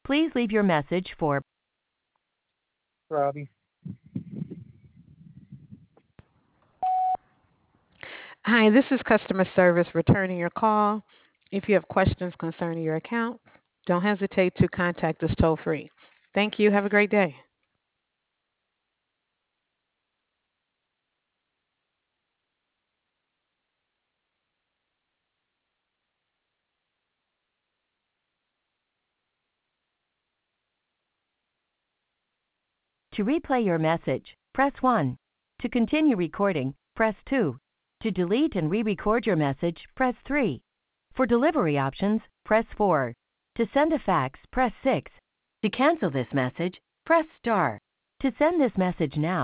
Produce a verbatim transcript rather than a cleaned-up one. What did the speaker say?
Please leave your message for Robbie. Hi, this is customer service returning your call. If you have questions concerning your account, don't hesitate to contact us toll free. Thank you. Have a great day. to replay your message, press one. To continue recording, press two. To delete and re-record your message, press three. For delivery options, press four. To send a fax, press six. To cancel this message, press star. To send this message now,